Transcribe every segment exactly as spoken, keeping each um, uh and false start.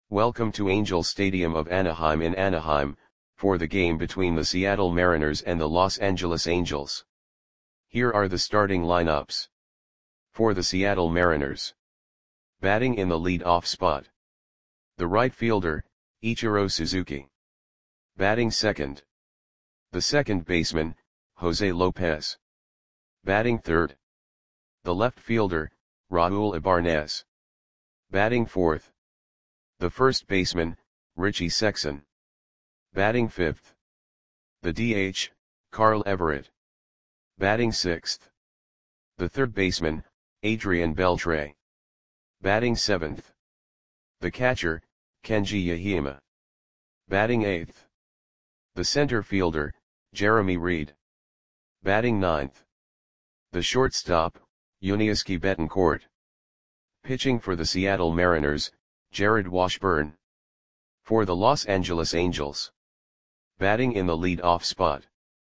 Welcome to Angel Stadium of Anaheim in Anaheim, for the game between the Seattle Mariners and the Los Angeles Angels. Here are the starting lineups. For the Seattle Mariners. Batting in the lead-off spot. The right fielder, Ichiro Suzuki. Batting second. The second baseman, Jose Lopez. Batting third. The left fielder, Raul Ibanez. Batting fourth. The first baseman, Richie Sexson. Batting fifth. The D H, Carl Everett. Batting sixth. The third baseman, Adrian Beltre. Batting seventh. The catcher, Kenji Yahima. Batting eighth. The center fielder, Jeremy Reed. Batting ninth. The shortstop, Yuniesky Betancourt. Pitching for the Seattle Mariners, Jared Washburn. For the Los Angeles Angels. Batting in the lead-off spot.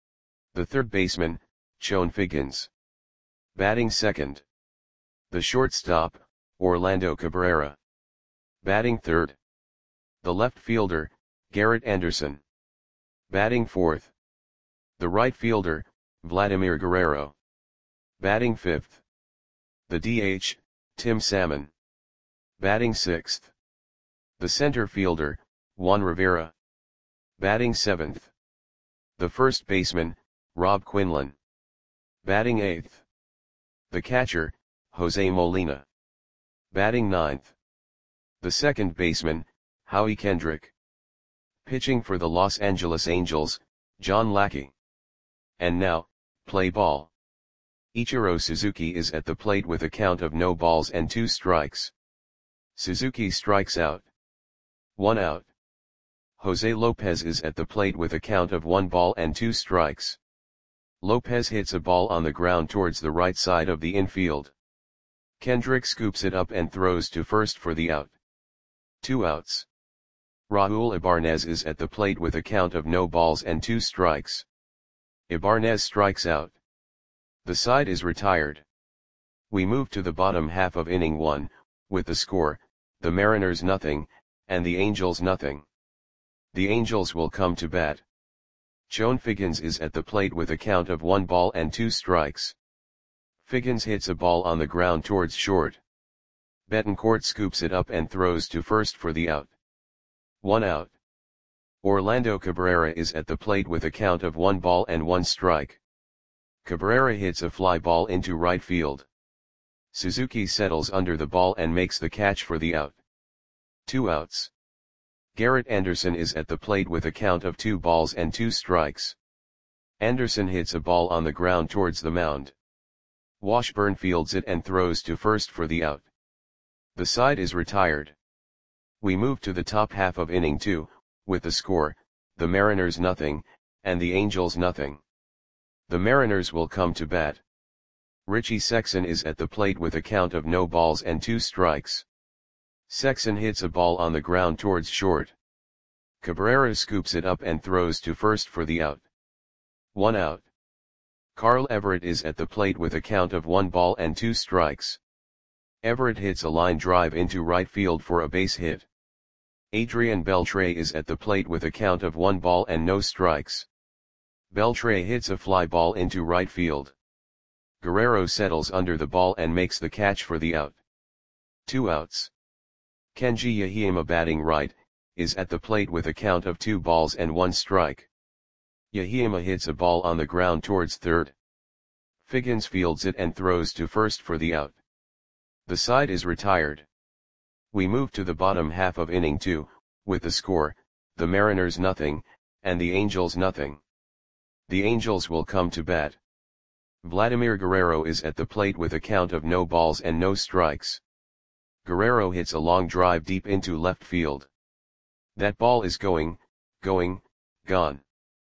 The third baseman, Chone Figgins. Batting second. The shortstop, Orlando Cabrera. Batting third. The left fielder, Garrett Anderson. Batting fourth. The right fielder, Vladimir Guerrero. Batting fifth. The D H, Tim Salmon. Batting sixth. The center fielder, Juan Rivera. Batting seventh. The first baseman, Rob Quinlan. Batting eighth. The catcher, Jose Molina. Batting ninth. The second baseman, Howie Kendrick. Pitching for the Los Angeles Angels, John Lackey. And now, play ball. Ichiro Suzuki is at the plate with a count of no balls and two strikes. Suzuki strikes out. One out. Jose Lopez is at the plate with a count of one ball and two strikes. Lopez hits a ball on the ground towards the right side of the infield. Kendrick scoops it up and throws to first for the out. Two outs. Raul Ibanez is at the plate with a count of no balls and two strikes. Ibanez strikes out. The side is retired. We move to the bottom half of inning one, with the score, the Mariners nothing, and the Angels nothing. The Angels will come to bat. Chone Figgins is at the plate with a count of one ball and two strikes. Figgins hits a ball on the ground towards short. Betancourt scoops it up and throws to first for the out. One out. Orlando Cabrera is at the plate with a count of one ball and one strike. Cabrera hits a fly ball into right field. Suzuki settles under the ball and makes the catch for the out. Two outs. Garrett Anderson is at the plate with a count of two balls and two strikes. Anderson hits a ball on the ground towards the mound. Washburn fields it and throws to first for the out. The side is retired. We move to the top half of inning two, with the score, the Mariners nothing, and the Angels nothing. The Mariners will come to bat. Richie Sexson is at the plate with a count of no balls and two strikes. Sexson hits a ball on the ground towards short. Cabrera scoops it up and throws to first for the out. One out. Carl Everett is at the plate with a count of one ball and two strikes. Everett hits a line drive into right field for a base hit. Adrian Beltre is at the plate with a count of one ball and no strikes. Beltre hits a fly ball into right field. Guerrero settles under the ball and makes the catch for the out. Two outs. Kenji Yahima batting right, is at the plate with a count of two balls and one strike. Yahima hits a ball on the ground towards third. Figgins fields it and throws to first for the out. The side is retired. We move to the bottom half of inning two, with the score, the Mariners nothing, and the Angels nothing. The Angels will come to bat. Vladimir Guerrero is at the plate with a count of no balls and no strikes. Guerrero hits a long drive deep into left field. That ball is going, going, gone.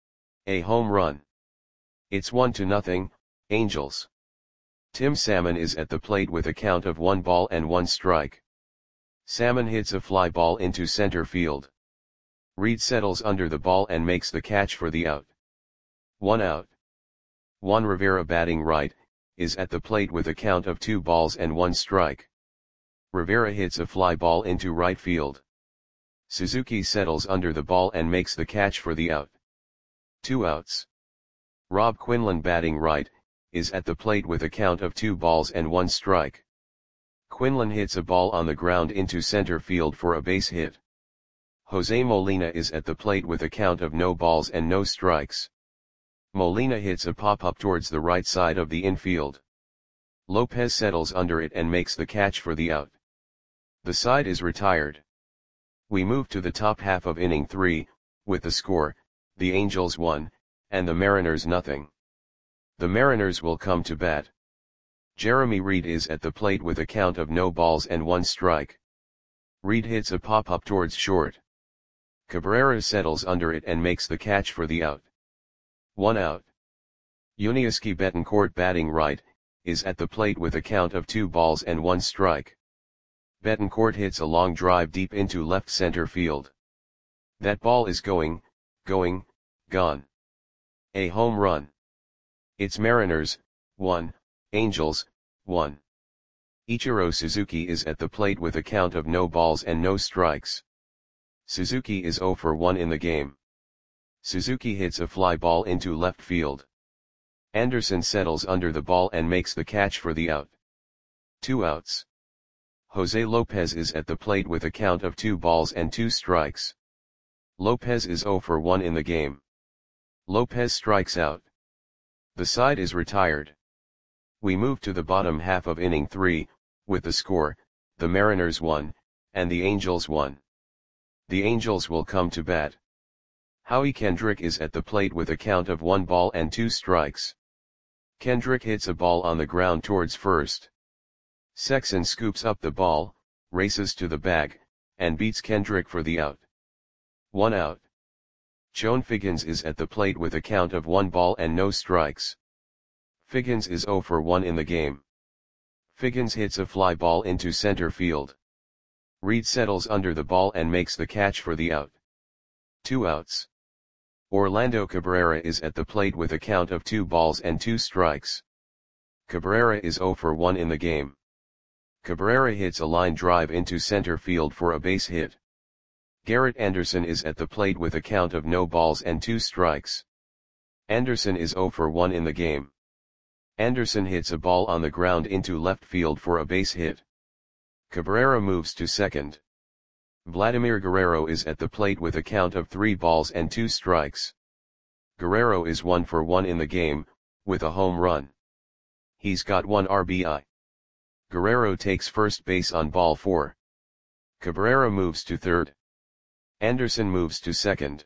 A home run. It's one to nothing, Angels. Tim Salmon is at the plate with a count of one ball and one strike. Salmon hits a fly ball into center field. Reed settles under the ball and makes the catch for the out. One out. Juan Rivera batting right, is at the plate with a count of two balls and one strike. Rivera hits a fly ball into right field. Suzuki settles under the ball and makes the catch for the out. Two outs. Rob Quinlan, batting right, is at the plate with a count of two balls and one strike. Quinlan hits a ball on the ground into center field for a base hit. Jose Molina is at the plate with a count of no balls and no strikes. Molina hits a pop-up towards the right side of the infield. Lopez settles under it and makes the catch for the out. The side is retired. We move to the top half of inning three, with the score, the Angels one, and the Mariners nothing. The Mariners will come to bat. Jeremy Reed is at the plate with a count of no balls and one strike. Reed hits a pop-up towards short. Cabrera settles under it and makes the catch for the out. One out. Yuniesky Betancourt, batting right, is at the plate with a count of two balls and one strike. Betancourt hits a long drive deep into left center field. That ball is going, going, gone. A home run. It's Mariners, one, Angels, one. Ichiro Suzuki is at the plate with a count of no balls and no strikes. Suzuki is zero for one in the game. Suzuki hits a fly ball into left field. Anderson settles under the ball and makes the catch for the out. Two outs. Jose Lopez is at the plate with a count of two balls and two strikes. Lopez is zero for one in the game. Lopez strikes out. The side is retired. We move to the bottom half of inning three, with the score, the Mariners one, and the Angels one. The Angels will come to bat. Howie Kendrick is at the plate with a count of one ball and two strikes. Kendrick hits a ball on the ground towards first. Sexson scoops up the ball, races to the bag, and beats Kendrick for the out. One out. Chone Figgins is at the plate with a count of one ball and no strikes. Figgins is zero for one in the game. Figgins hits a fly ball into center field. Reed settles under the ball and makes the catch for the out. Two outs. Orlando Cabrera is at the plate with a count of two balls and two strikes. Cabrera is zero for one in the game. Cabrera hits a line drive into center field for a base hit. Garrett Anderson is at the plate with a count of no balls and two strikes. Anderson is zero for one in the game. Anderson hits a ball on the ground into left field for a base hit. Cabrera moves to second. Vladimir Guerrero is at the plate with a count of three balls and two strikes. Guerrero is one for one in the game, with a home run. He's got one R B I. Guerrero takes first base on ball four. Cabrera moves to third. Anderson moves to second.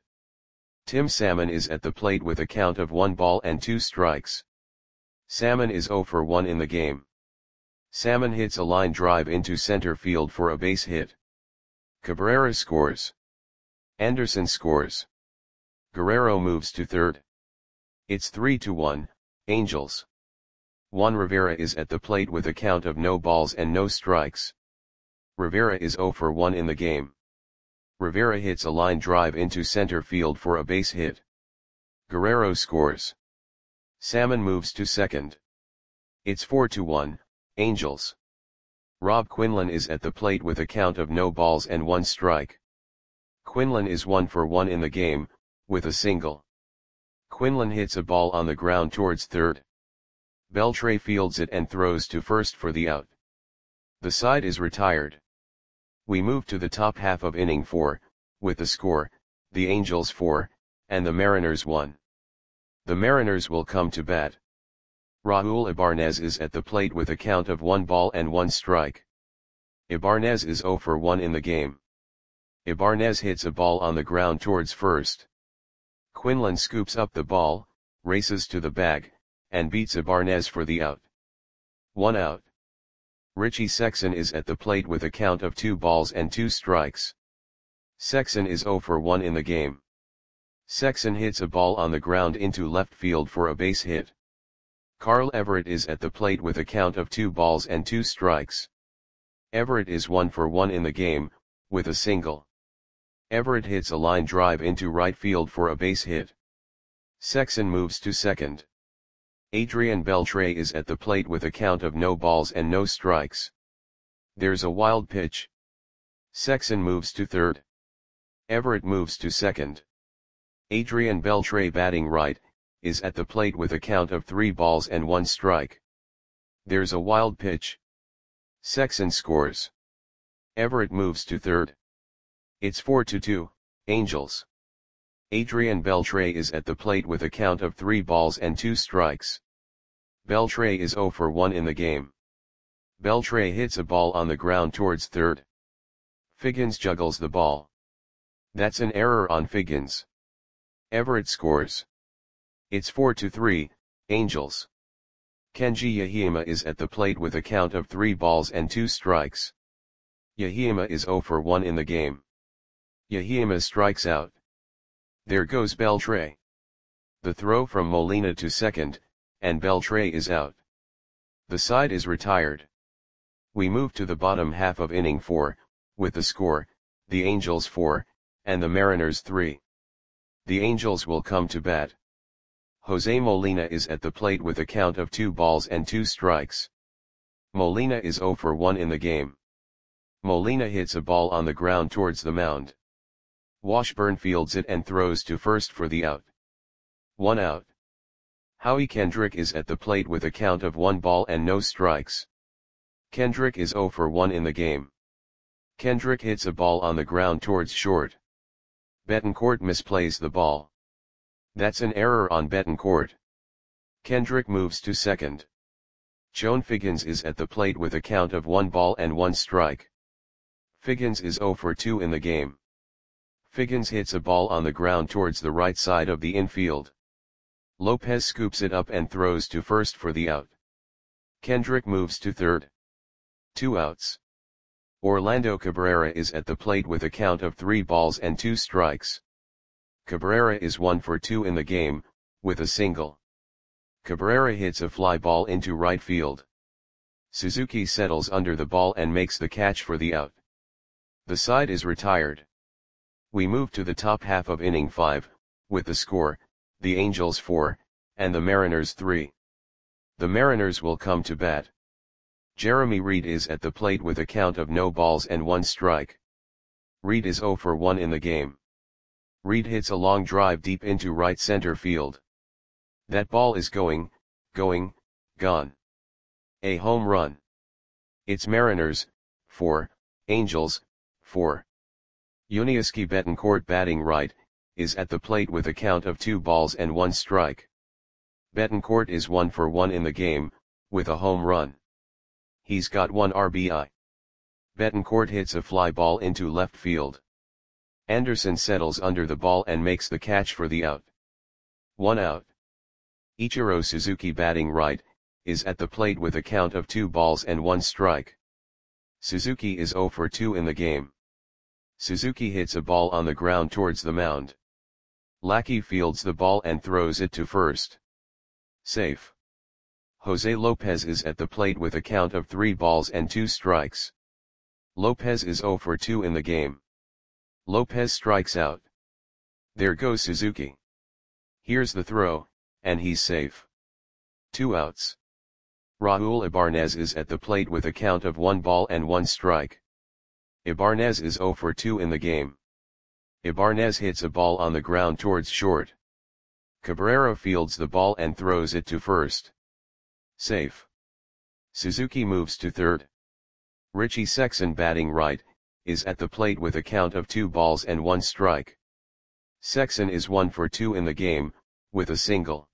Tim Salmon is at the plate with a count of one ball and two strikes. Salmon is zero for one in the game. Salmon hits a line drive into center field for a base hit. Cabrera scores. Anderson scores. Guerrero moves to third. It's three to one, Angels. Juan Rivera is at the plate with a count of no balls and no strikes. Rivera is zero for one in the game. Rivera hits a line drive into center field for a base hit. Guerrero scores. Salmon moves to second. It's four to one, Angels. Rob Quinlan is at the plate with a count of no balls and one strike. Quinlan is one for one in the game, with a single. Quinlan hits a ball on the ground towards third. Beltre fields it and throws to first for the out. The side is retired. We move to the top half of inning four, with the score, the Angels four, and the Mariners one. The Mariners will come to bat. Raul Ibanez is at the plate with a count of one ball and one strike. Ibanez is zero for one in the game. Ibanez hits a ball on the ground towards first. Quinlan scoops up the ball, races to the bag, and beats Ibanez for the out. One out. Richie Sexson is at the plate with a count of two balls and two strikes. Sexson is zero for one in the game. Sexson hits a ball on the ground into left field for a base hit. Carl Everett is at the plate with a count of two balls and two strikes. Everett is one for one in the game, with a single. Everett hits a line drive into right field for a base hit. Sexson moves to second. Adrian Beltre is at the plate with a count of no balls and no strikes. There's a wild pitch. Sexson moves to third. Everett moves to second. Adrian Beltre batting right, is at the plate with a count of three balls and one strike. There's a wild pitch. Sexson scores. Everett moves to third. It's four to two, Angels. Adrian Beltre is at the plate with a count of three balls and two strikes. Beltre is zero for one in the game. Beltre hits a ball on the ground towards third. Figgins juggles the ball. That's an error on Figgins. Everett scores. It's four to three, Angels. Kenji Yahima is at the plate with a count of three balls and two strikes. Yahima is zero for one in the game. Yahima strikes out. There goes Beltre. The throw from Molina to second, and Beltre is out. The side is retired. We move to the bottom half of inning four, with the score, the Angels four, and the Mariners three. The Angels will come to bat. Jose Molina is at the plate with a count of two balls and two strikes. Molina is zero for one in the game. Molina hits a ball on the ground towards the mound. Washburn fields it and throws to first for the out. One out. Howie Kendrick is at the plate with a count of one ball and no strikes. Kendrick is zero for one in the game. Kendrick hits a ball on the ground towards short. Betancourt misplays the ball. That's an error on Betancourt. Kendrick moves to second. Joan Figgins is at the plate with a count of one ball and one strike. Figgins is zero for two in the game. Figgins hits a ball on the ground towards the right side of the infield. Lopez scoops it up and throws to first for the out. Kendrick moves to third. Two outs. Orlando Cabrera is at the plate with a count of three balls and two strikes. Cabrera is one for two in the game, with a single. Cabrera hits a fly ball into right field. Suzuki settles under the ball and makes the catch for the out. The side is retired. We move to the top half of inning five, with the score, the Angels four, and the Mariners three. The Mariners will come to bat. Jeremy Reed is at the plate with a count of no balls and one strike. Reed is zero for one in the game. Reed hits a long drive deep into right center field. That ball is going, going, gone. A home run. It's Mariners, four, Angels, four. Yuniesky Betancourt batting right, is at the plate with a count of two balls and one strike. Betancourt is one for one in the game, with a home run. He's got one R B I. Betancourt hits a fly ball into left field. Anderson settles under the ball and makes the catch for the out. One out. Ichiro Suzuki batting right, is at the plate with a count of two balls and one strike. Suzuki is zero for two in the game. Suzuki hits a ball on the ground towards the mound. Lackey fields the ball and throws it to first. Safe. Jose Lopez is at the plate with a count of three balls and two strikes. Lopez is zero for two in the game. Lopez strikes out. There goes Suzuki. Here's the throw, and he's safe. Two outs. Raul Ibanez is at the plate with a count of one ball and one strike. Ibanez is zero for two in the game. Ibanez hits a ball on the ground towards short. Cabrera fields the ball and throws it to first. Safe. Suzuki moves to third. Richie Sexson batting right, is at the plate with a count of two balls and one strike. Sexson is one for two in the game, with a single.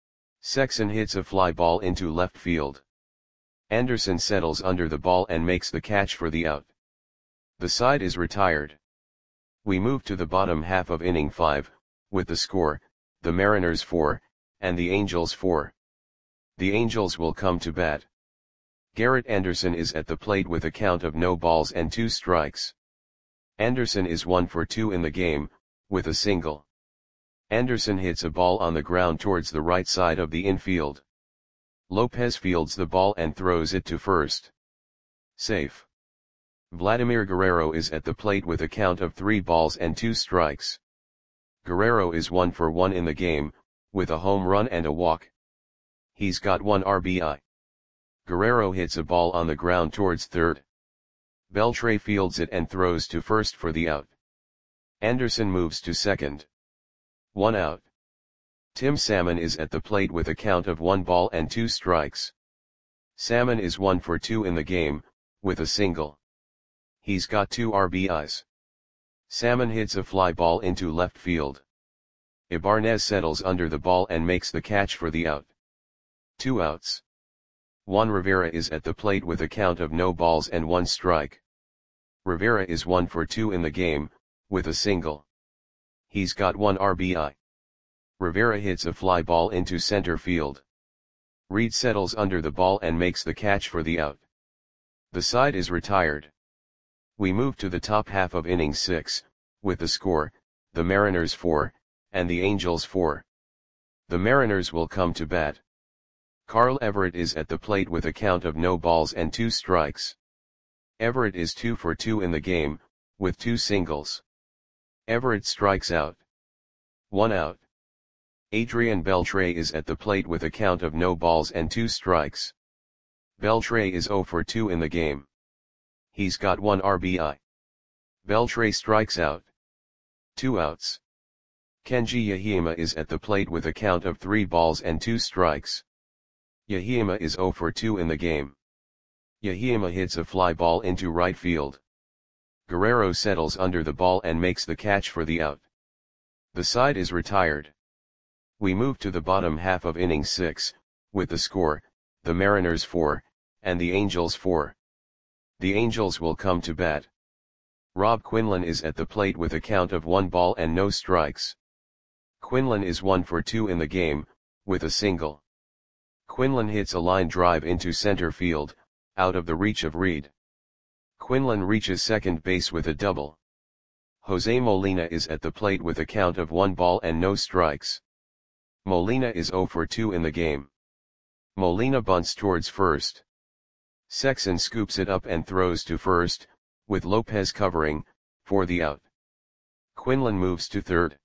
Sexson hits a fly ball into left field. Anderson settles under the ball and makes the catch for the out. The side is retired. We move to the bottom half of inning five, with the score, the Mariners four, and the Angels four. The Angels will come to bat. Garrett Anderson is at the plate with a count of no balls and two strikes. Anderson is one for two in the game, with a single. Anderson hits a ball on the ground towards the right side of the infield. Lopez fields the ball and throws it to first. Safe. Vladimir Guerrero is at the plate with a count of three balls and two strikes. Guerrero is one for one in the game, with a home run and a walk. He's got one R B I. Guerrero hits a ball on the ground towards third. Beltre fields it and throws to first for the out. Anderson moves to second. One out. Tim Salmon is at the plate with a count of one ball and two strikes. Salmon is one for two in the game, with a single. He's got two R B Is. Salmon hits a fly ball into left field. Ibarnez settles under the ball and makes the catch for the out. Two outs. Juan Rivera is at the plate with a count of no balls and one strike. Rivera is one for two in the game, with a single. He's got one R B I. Rivera hits a fly ball into center field. Reed settles under the ball and makes the catch for the out. The side is retired. We move to the top half of inning six, with the score, the Mariners four, and the Angels four. The Mariners will come to bat. Carl Everett is at the plate with a count of no balls and two strikes. Everett is two for two in the game, with two singles. Everett strikes out. One out. Adrian Beltre is at the plate with a count of no balls and two strikes. Beltre is zero for two in the game. He's got one R B I. Beltre strikes out. Two outs. Kenji Yahima is at the plate with a count of three balls and two strikes. Yahima is zero for two in the game. Yahima hits a fly ball into right field. Guerrero settles under the ball and makes the catch for the out. The side is retired. We move to the bottom half of inning six, with the score, the Mariners four, and the Angels four. The Angels will come to bat. Rob Quinlan is at the plate with a count of one ball and no strikes. Quinlan is one for two in the game, with a single. Quinlan hits a line drive into center field, out of the reach of Reed. Quinlan reaches second base with a double. Jose Molina is at the plate with a count of one ball and no strikes. Molina is zero for two in the game. Molina bunts towards first. Sexson scoops it up and throws to first, with Lopez covering, for the out. Quinlan moves to third.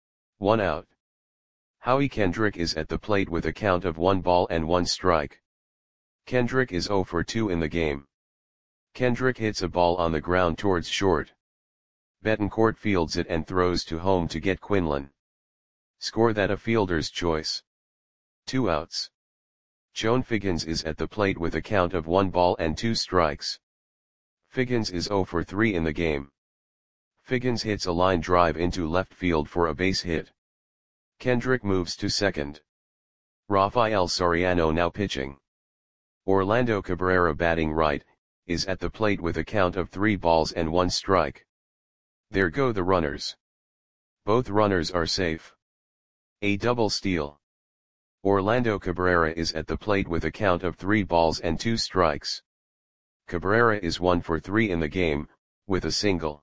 One out. Howie Kendrick is at the plate with a count of one ball and one strike. Kendrick is zero for two in the game. Kendrick hits a ball on the ground towards short. Betancourt fields it and throws to home to get Quinlan. Score that a fielder's choice. Two outs. Joan Figgins is at the plate with a count of one ball and two strikes. Figgins is zero for three in the game. Figgins hits a line drive into left field for a base hit. Kendrick moves to second. Rafael Soriano now pitching. Orlando Cabrera batting right, is at the plate with a count of three balls and one strike. There go the runners. Both runners are safe. A double steal. Orlando Cabrera is at the plate with a count of three balls and two strikes. Cabrera is one for three in the game, with a single.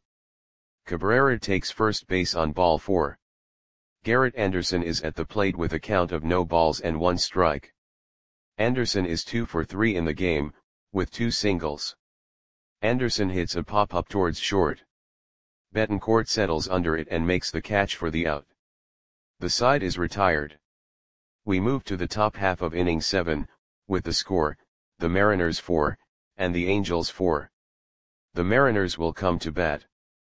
Cabrera takes first base on ball four. Garrett Anderson is at the plate with a count of no balls and one strike. Anderson is two for three in the game, with two singles. Anderson hits a pop-up towards short. Betancourt settles under it and makes the catch for the out. The side is retired. We move to the top half of inning seven, with the score, the Mariners four, and the Angels four. The Mariners will come to bat.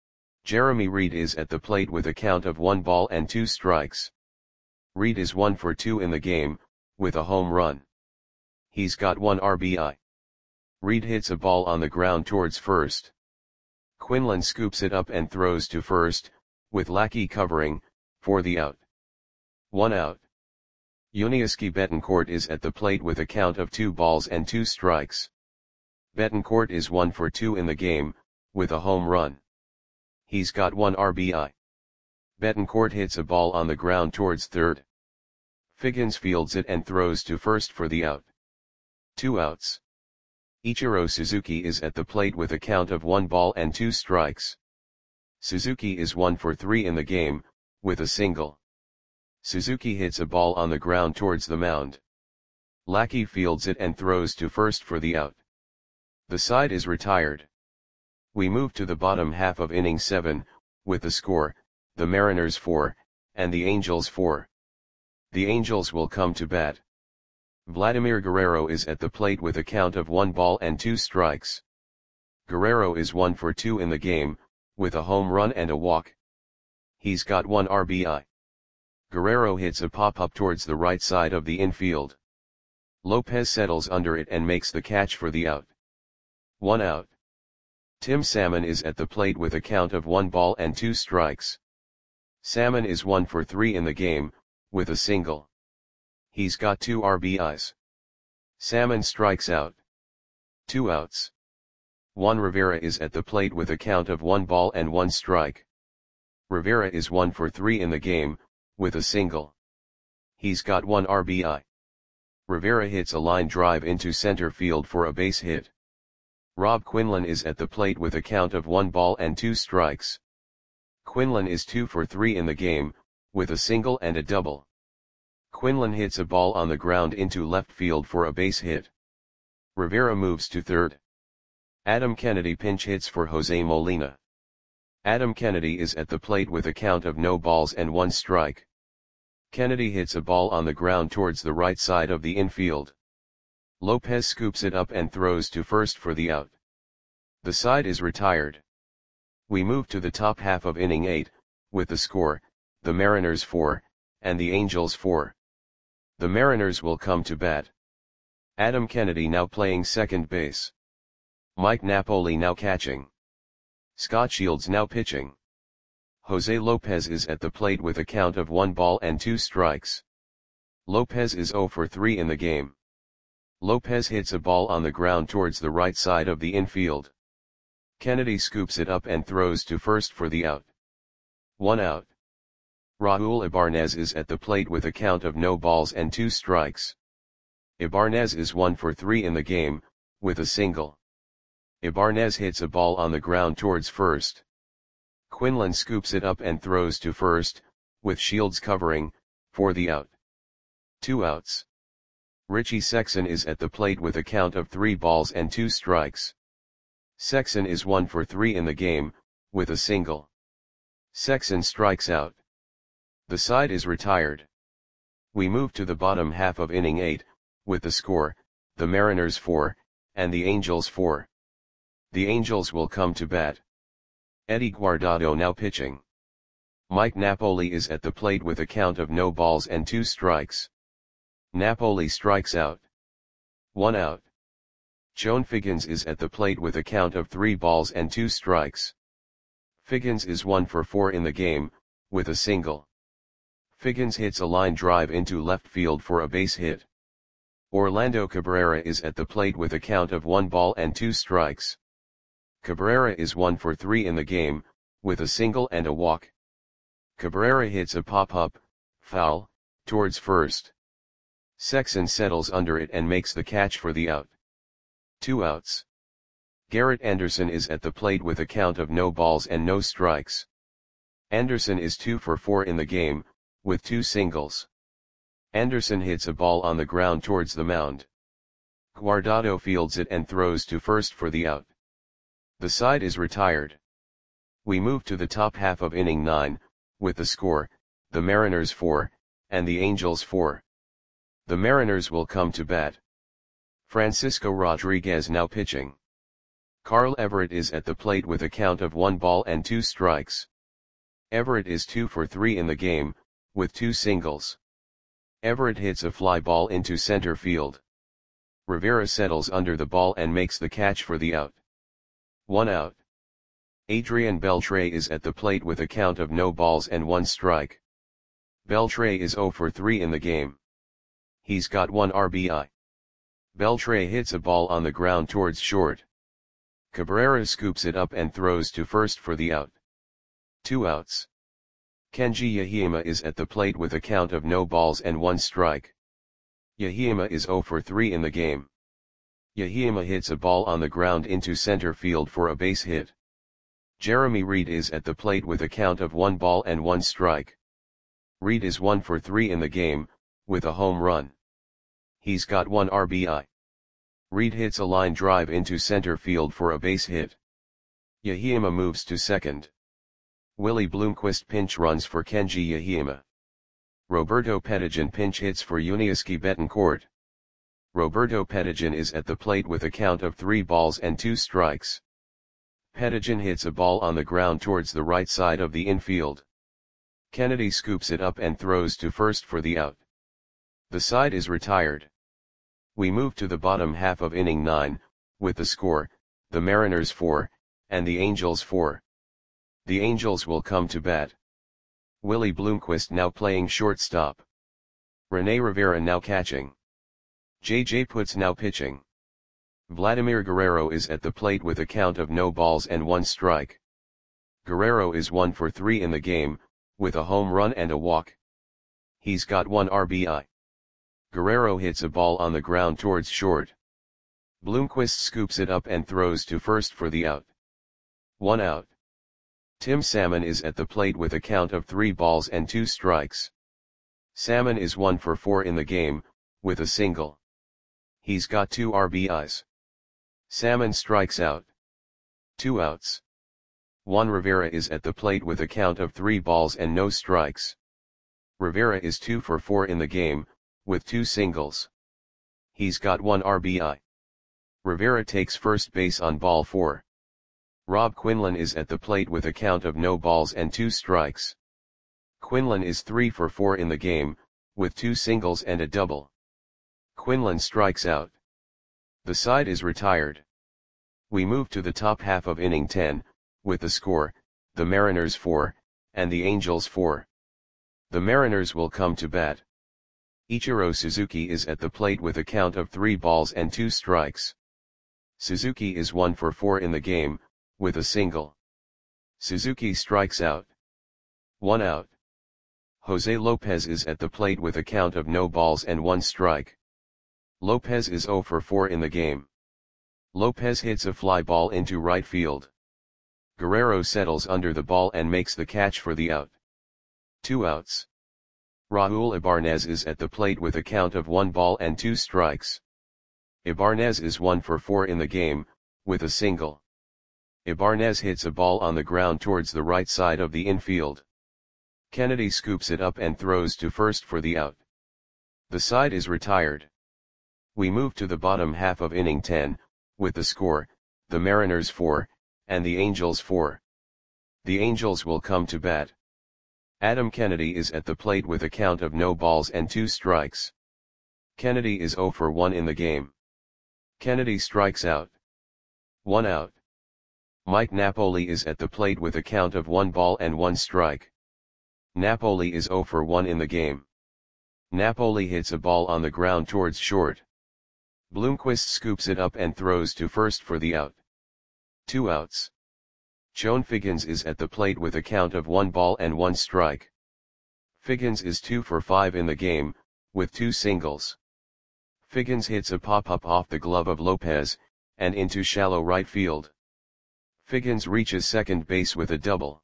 Jeremy Reed is at the plate with a count of one ball and two strikes. Reed is one for two in the game, with a home run. He's got one R B I. Reed hits a ball on the ground towards first. Quinlan scoops it up and throws to first, with Lackey covering, for the out. One out. Yuniesky Betancourt is at the plate with a count of two balls and two strikes. Betancourt is one for two in the game, with a home run. He's got one R B I. Betancourt hits a ball on the ground towards third. Figgins fields it and throws to first for the out. Two outs. Ichiro Suzuki is at the plate with a count of one ball and two strikes. Suzuki is one for three in the game, with a single. Suzuki hits a ball on the ground towards the mound. Lackey fields it and throws to first for the out. The side is retired. We move to the bottom half of inning seven, with the score, the Mariners four, and the Angels four. The Angels will come to bat. Vladimir Guerrero is at the plate with a count of one ball and two strikes. Guerrero is one for two in the game, with a home run and a walk. He's got one R B I. Guerrero hits a pop-up towards the right side of the infield. Lopez settles under it and makes the catch for the out. One out. Tim Salmon is at the plate with a count of one ball and two strikes. Salmon is one for three in the game, with a single. He's got two R B Is. Salmon strikes out. Two outs. Juan Rivera is at the plate with a count of one ball and one strike. Rivera is one for three in the game, with a single. He's got one R B I. Rivera hits a line drive into center field for a base hit. Rob Quinlan is at the plate with a count of one ball and two strikes. Quinlan is two for three in the game, with a single and a double. Quinlan hits a ball on the ground into left field for a base hit. Rivera moves to third. Adam Kennedy pinch hits for Jose Molina. Adam Kennedy is at the plate with a count of no balls and one strike. Kennedy hits a ball on the ground towards the right side of the infield. Lopez scoops it up and throws to first for the out. The side is retired. We move to the top half of inning eight, with the score, the Mariners four, and the Angels four. The Mariners will come to bat. Adam Kennedy now playing second base. Mike Napoli now catching. Scott Shields now pitching. Jose Lopez is at the plate with a count of one ball and two strikes. Lopez is zero for three in the game. Lopez hits a ball on the ground towards the right side of the infield. Kennedy scoops it up and throws to first for the out. One out. Raul Ibanez is at the plate with a count of no balls and two strikes. Ibanez is one for three in the game, with a single. Ibanez hits a ball on the ground towards first. Quinlan scoops it up and throws to first, with Shields covering, for the out. Two outs. Richie Sexson is at the plate with a count of three balls and two strikes. Sexson is one for three in the game, with a single. Sexson strikes out. The side is retired. We move to the bottom half of inning eight, with the score, the Mariners four, and the Angels four. The Angels will come to bat. Eddie Guardado now pitching. Mike Napoli is at the plate with a count of no balls and two strikes. Napoli strikes out. One out. Joan Figgins is at the plate with a count of three balls and two strikes. Figgins is one for four in the game, with a single. Figgins hits a line drive into left field for a base hit. Orlando Cabrera is at the plate with a count of one ball and two strikes. Cabrera is one for three in the game, with a single and a walk. Cabrera hits a pop-up, foul, towards first. Sexson settles under it and makes the catch for the out. Two outs. Garrett Anderson is at the plate with a count of no balls and no strikes. Anderson is two for four in the game, with two singles. Anderson hits a ball on the ground towards the mound. Guardado fields it and throws to first for the out. The side is retired. We move to the top half of inning nine, with the score, the Mariners four, and the Angels four. The Mariners will come to bat. Francisco Rodriguez now pitching. Carl Everett is at the plate with a count of one ball and two strikes. Everett is two for three in the game, with two singles. Everett hits a fly ball into center field. Rivera settles under the ball and makes the catch for the out. One out. Adrian Beltre is at the plate with a count of no balls and one strike. Beltre is zero for three in the game. He's got one R B I. Beltre hits a ball on the ground towards short. Cabrera scoops it up and throws to first for the out. Two outs. Kenji Yahima is at the plate with a count of no balls and one strike. Yahima is zero for three in the game. Yahima hits a ball on the ground into center field for a base hit. Jeremy Reed is at the plate with a count of one ball and one strike. Reed is one for three in the game, with a home run. He's got one R B I. Reed hits a line drive into center field for a base hit. Yahima moves to second. Willie Bloomquist pinch runs for Kenji Yahima. Roberto Pettigian pinch hits for Yuniesky Betancourt. Roberto Pettigian is at the plate with a count of three balls and two strikes. Pettigian hits a ball on the ground towards the right side of the infield. Kennedy scoops it up and throws to first for the out. The side is retired. We move to the bottom half of inning nine, with the score, the Mariners four, and the Angels four. The Angels will come to bat. Willie Bloomquist now playing shortstop. Rene Rivera now catching. J J Putz now pitching. Vladimir Guerrero is at the plate with a count of no balls and one strike. Guerrero is one for three in the game, with a home run and a walk. He's got one R B I. Guerrero hits a ball on the ground towards short. Bloomquist scoops it up and throws to first for the out. One out. Tim Salmon is at the plate with a count of three balls and two strikes. Salmon is one for four in the game, with a single. He's got two R B Is. Salmon strikes out. Two outs. Juan Rivera is at the plate with a count of three balls and no strikes. Rivera is two for four in the game, with two singles. He's got one R B I. Rivera takes first base on ball four. Rob Quinlan is at the plate with a count of no balls and two strikes. Quinlan is three for four in the game, with two singles and a double. Quinlan strikes out. The side is retired. We move to the top half of inning ten, with the score, the Mariners four, and the Angels four. The Mariners will come to bat. Ichiro Suzuki is at the plate with a count of three balls and two strikes. Suzuki is one for four in the game, with a single. Suzuki strikes out. One out. Jose Lopez is at the plate with a count of no balls and one strike. Lopez is zero for four in the game. Lopez hits a fly ball into right field. Guerrero settles under the ball and makes the catch for the out. Two outs. Raul Ibanez is at the plate with a count of one ball and two strikes. Ibanez is one for four in the game, with a single. Ibanez hits a ball on the ground towards the right side of the infield. Kennedy scoops it up and throws to first for the out. The side is retired. We move to the bottom half of inning ten, with the score, the Mariners four, and the Angels four. The Angels will come to bat. Adam Kennedy is at the plate with a count of no balls and two strikes. Kennedy is zero for one in the game. Kennedy strikes out. One out. Mike Napoli is at the plate with a count of one ball and one strike. Napoli is zero for one in the game. Napoli hits a ball on the ground towards short. Bloomquist scoops it up and throws to first for the out. Two outs. Chone Figgins is at the plate with a count of one ball and one strike. Figgins is two for five in the game, with two singles. Figgins hits a pop-up off the glove of Lopez, and into shallow right field. Figgins reaches second base with a double.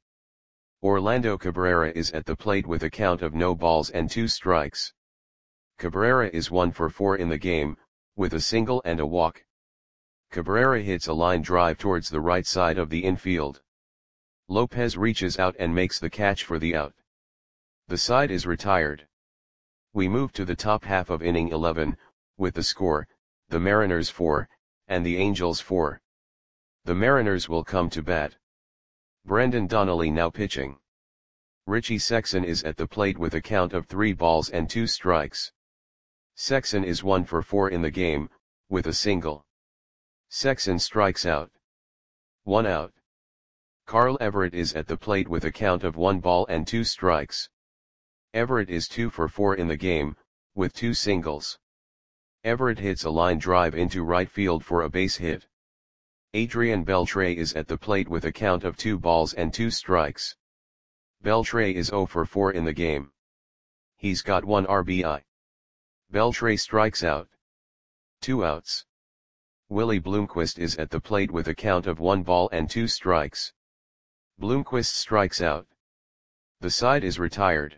Orlando Cabrera is at the plate with a count of no balls and two strikes. Cabrera is one for four in the game, with a single and a walk. Cabrera hits a line drive towards the right side of the infield. Lopez reaches out and makes the catch for the out. The side is retired. We move to the top half of inning eleven, with the score, the Mariners four, and the Angels four. The Mariners will come to bat. Brendan Donnelly now pitching. Richie Sexson is at the plate with a count of three balls and two strikes. Sexson is one for four in the game, with a single. Sexson strikes out. One out. Carl Everett is at the plate with a count of one ball and two strikes. Everett is two for four in the game, with two singles. Everett hits a line drive into right field for a base hit. Adrian Beltre is at the plate with a count of two balls and two strikes. Beltre is zero for four in the game. He's got one R B I. Beltre strikes out. Two outs. Willie Bloomquist is at the plate with a count of one ball and two strikes. Bloomquist strikes out. The side is retired.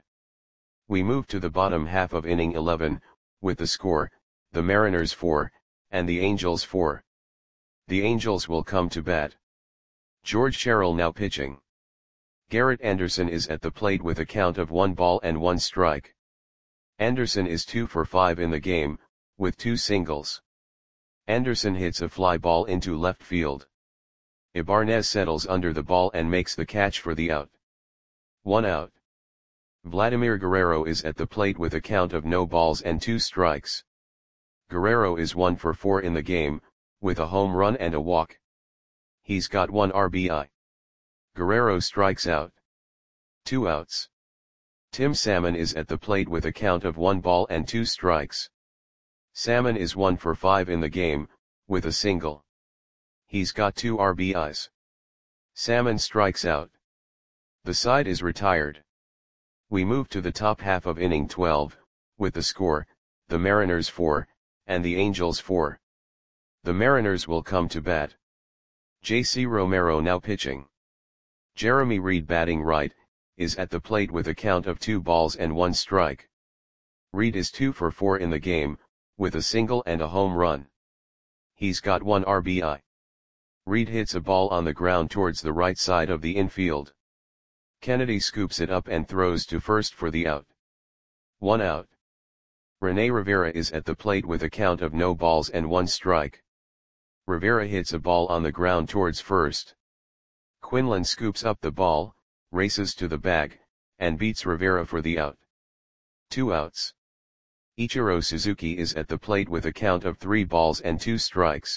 We move to the bottom half of inning eleven, with the score, the Mariners four, and the Angels four. The Angels will come to bat. George Sherrill now pitching. Garrett Anderson is at the plate with a count of one ball and one strike. Anderson is two for five in the game, with two singles. Anderson hits a fly ball into left field. Ibanez settles under the ball and makes the catch for the out. One out. Vladimir Guerrero is at the plate with a count of no balls and two strikes. Guerrero is one for four in the game, with a home run and a walk. He's got one R B I. Guerrero strikes out. Two outs. Tim Salmon is at the plate with a count of one ball and two strikes. Salmon is one for five in the game, with a single. He's got two R B Is. Salmon strikes out. The side is retired. We move to the top half of inning twelve, with the score, the Mariners four, and the Angels four. The Mariners will come to bat. J C Romero now pitching. Jeremy Reed batting right, is at the plate with a count of two balls and one strike. Reed is two for four in the game, with a single and a home run. He's got one R B I. Reed hits a ball on the ground towards the right side of the infield. Kennedy scoops it up and throws to first for the out. One out. Rene Rivera is at the plate with a count of no balls and one strike. Rivera hits a ball on the ground towards first. Quinlan scoops up the ball, races to the bag, and beats Rivera for the out. Two outs. Ichiro Suzuki is at the plate with a count of three balls and two strikes.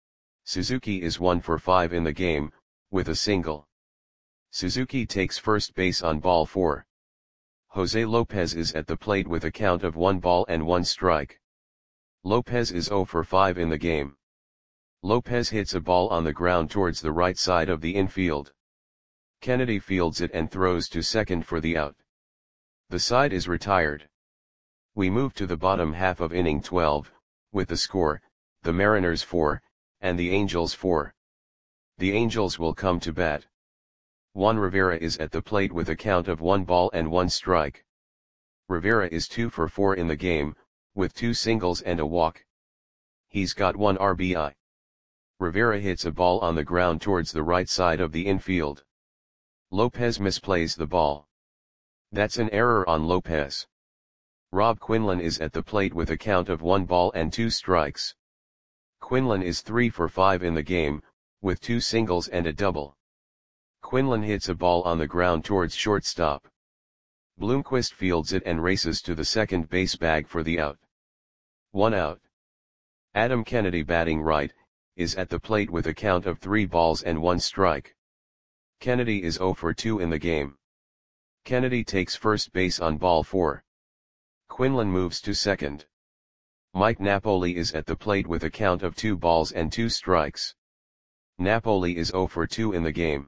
Suzuki is one for five in the game, with a single. Suzuki takes first base on ball four. Jose Lopez is at the plate with a count of one ball and one strike. Lopez is zero for five in the game. Lopez hits a ball on the ground towards the right side of the infield. Kennedy fields it and throws to second for the out. The side is retired. We move to the bottom half of inning twelve, with the score, the Mariners four, and the Angels four. The Angels will come to bat. Juan Rivera is at the plate with a count of one ball and one strike. Rivera is two for four in the game, with two singles and a walk. He's got one R B I. Rivera hits a ball on the ground towards the right side of the infield. Lopez misplays the ball. That's an error on Lopez. Rob Quinlan is at the plate with a count of one ball and two strikes. Quinlan is three for five in the game, with two singles and a double. Quinlan hits a ball on the ground towards shortstop. Bloomquist fields it and races to the second base bag for the out. One out. Adam Kennedy batting right, is at the plate with a count of three balls and one strike. Kennedy is zero for two in the game. Kennedy takes first base on ball four. Quinlan moves to second. Mike Napoli is at the plate with a count of two balls and two strikes. Napoli is zero for two in the game.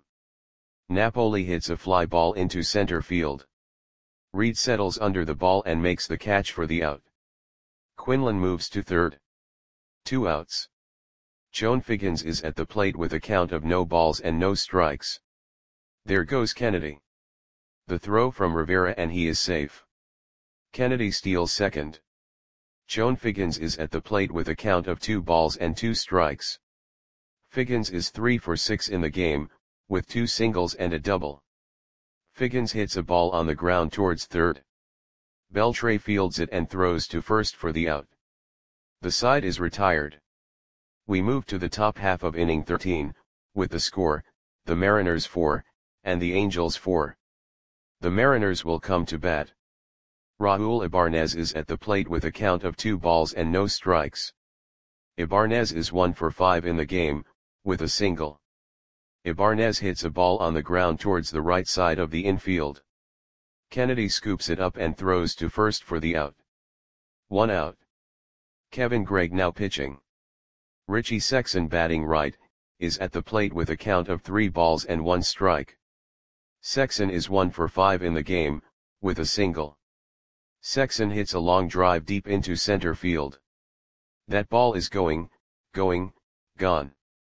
Napoli hits a fly ball into center field. Reed settles under the ball and makes the catch for the out. Quinlan moves to third. Two outs. Joan Figgins is at the plate with a count of no balls and no strikes. There goes Kennedy. The throw from Rivera and he is safe. Kennedy steals second. Joan Figgins is at the plate with a count of two balls and two strikes. Figgins is three for six in the game, with two singles and a double. Figgins hits a ball on the ground towards third. Beltre fields it and throws to first for the out. The side is retired. We move to the top half of inning thirteen, with the score, the Mariners four, and the Angels four. The Mariners will come to bat. Raul Ibarnez is at the plate with a count of two balls and no strikes. Ibarnez is one for five in the game, with a single. Ibarnez hits a ball on the ground towards the right side of the infield. Kennedy scoops it up and throws to first for the out. One out. Kevin Gregg now pitching. Richie Sexson batting right, is at the plate with a count of three balls and one strike. Sexson is one for five in the game, with a single. Sexson hits a long drive deep into center field. That ball is going, going, gone.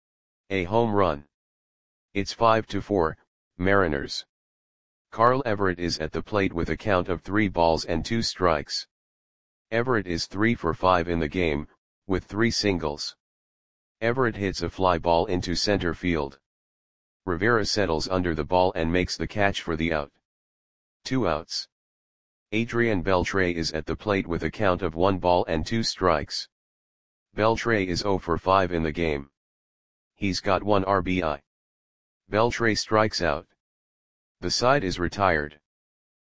A home run. It's five to four, Mariners. Carl Everett is at the plate with a count of three balls and two strikes. Everett is three for five in the game, with three singles. Everett hits a fly ball into center field. Rivera settles under the ball and makes the catch for the out. Two outs. Adrian Beltre is at the plate with a count of one ball and two strikes. Beltre is zero for five in the game. He's got one R B I. Beltre strikes out. The side is retired.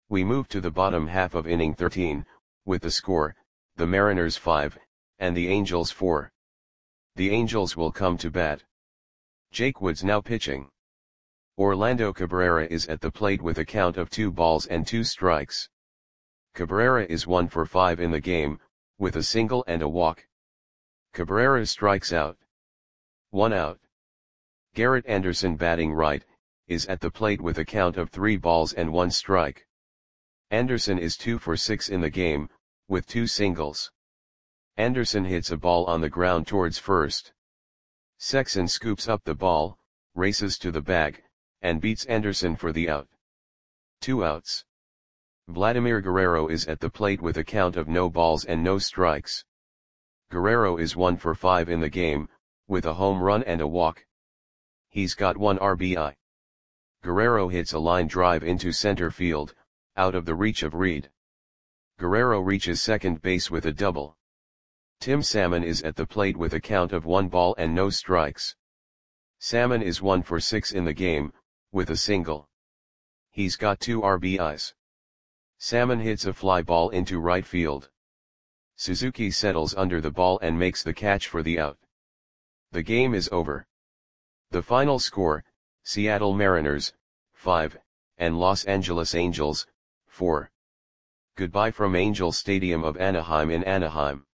We move to the bottom half of inning thirteen, with the score, the Mariners five, and the Angels four. The Angels will come to bat. Jake Woods now pitching. Orlando Cabrera is at the plate with a count of two balls and two strikes. Cabrera is one for five in the game, with a single and a walk. Cabrera strikes out. One out. Garrett Anderson, batting right, is at the plate with a count of three balls and one strike. Anderson is two for six in the game, with two singles. Anderson hits a ball on the ground towards first. Sexson scoops up the ball, races to the bag, and beats Anderson for the out. Two outs. Vladimir Guerrero is at the plate with a count of no balls and no strikes. Guerrero is one for five in the game, with a home run and a walk. He's got one R B I. Guerrero hits a line drive into center field, out of the reach of Reed. Guerrero reaches second base with a double. Tim Salmon is at the plate with a count of one ball and no strikes. Salmon is one for six in the game, with a single. He's got two R B Is. Salmon hits a fly ball into right field. Suzuki settles under the ball and makes the catch for the out. The game is over. The final score, Seattle Mariners, five, and Los Angeles Angels, four. Goodbye from Angel Stadium of Anaheim in Anaheim.